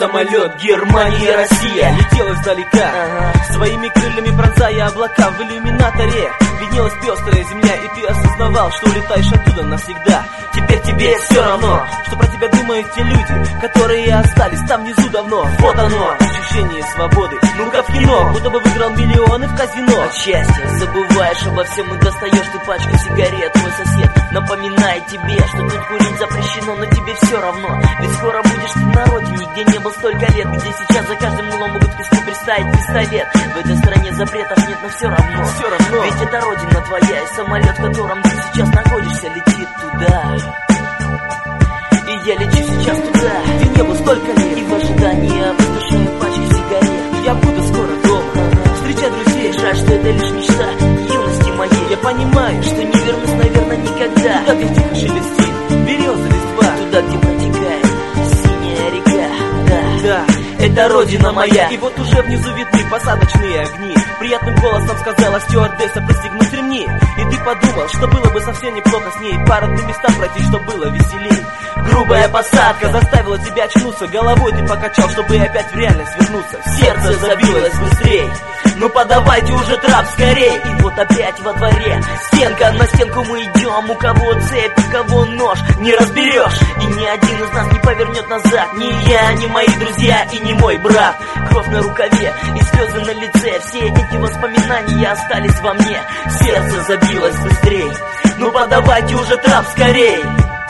Самолет, Германия, Россия летел издалека, своими крыльями пронзая облака. В иллюминаторе виднелась пестрая земля, и ты осознавал, что улетаешь оттуда навсегда. Теперь тебе все равно, что про тебя думают те люди, которые остались там внизу давно. Вот оно, ощущение свободы, ну-ка в кино, будто бы выиграл миллионы в казино. От счастья забываешь обо всем и достаешь ты пачку сигарет. Твой сосед напоминает тебе, что тут курить запрещено, но тебе все равно. Ведь скоро будешь ты на родине, где не был столько лет, где сейчас за каждым углом могут к виску приставить пистолет. В этой стране запретов нет, но все равно. Ведь это родина твоя, и самолет, в котором ты сейчас находишься, летит туда. И я лечу сейчас туда, где не было столько лет, и в ожидании опустошаю пачки сигарет. Я буду скоро дома, встречать друзей. Жаль, что это лишь мечта юности моей. Я понимаю, что не вернусь, наверное, никогда. Туда, где тихо шелестит береза листва, туда, где протекает синяя река. Да, это родина моя. И вот уже внизу видны посадочные огни. Приятным голосом сказала стюардесса пристегнуть ремни. И ты подумал, что было бы совсем неплохо с ней парадные места пройти, что было веселей. Грубая посадка заставила тебя очнуться, головой ты покачал, чтобы опять в реальность вернуться. Сердце забилось быстрей, ну подавайте уже трап скорей. И вот опять во дворе стенка на стенку мы идем. У кого цепь, у кого нож, не разберешь. И ни один из нас не повернет назад. Ни я, ни мои друзья и ни мой брат. Кровь на рукаве и слезы на лице. Все эти воспоминания остались во мне. Сердце забилось быстрей, ну подавайте уже трап скорей.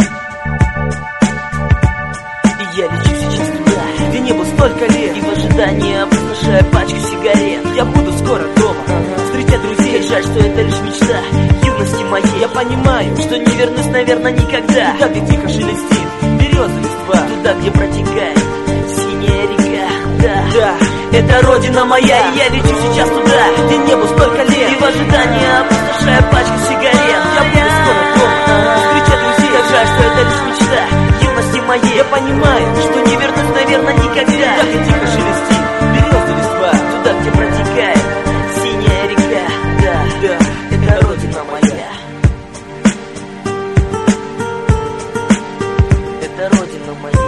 И я лечу сейчас туда, где не было столько лет, и в ожидании опустошая пачку сигарет. Я буду скоро дома, встречать друзей. Жаль, что это лишь мечта юности моей. Я понимаю, что не вернусь, наверное, никогда. Туда, где тихо шелестит береза листва, туда, где протекает синяя река. Да, это родина моя, и я лечу сейчас туда, где не было столько лет, и в ожидании опустошая пачку сигарет. Я буду скоро дома, встречать друзей. Жаль, что это лишь мечта юности моей. Я понимаю, что не вернусь, наверное, никогда. Туда, где тихо шелестит береза листва, туда, где протекает синяя река. Да, это родина моя. Это родина моя.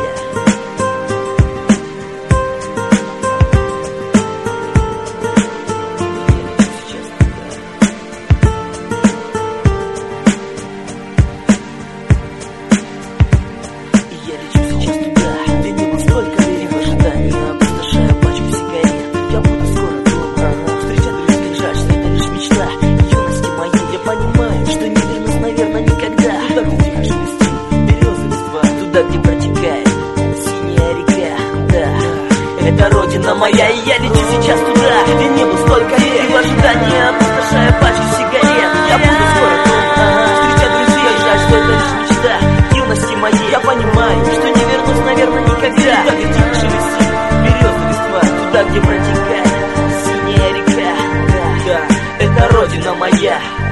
Где протекает синяя река. Да, это родина моя, и я лечу сейчас туда, где не было столько лет, и в ожидании опустошая пачку сигарет. Я буду скоро дома, встречать друзей. Жаль, что это лишь мечта юности моей. Я понимаю, что не вернусь, наверное, никогда. Туда, где тихо шелестит береза листва, туда, где протекает синяя река. Да, это родина моя.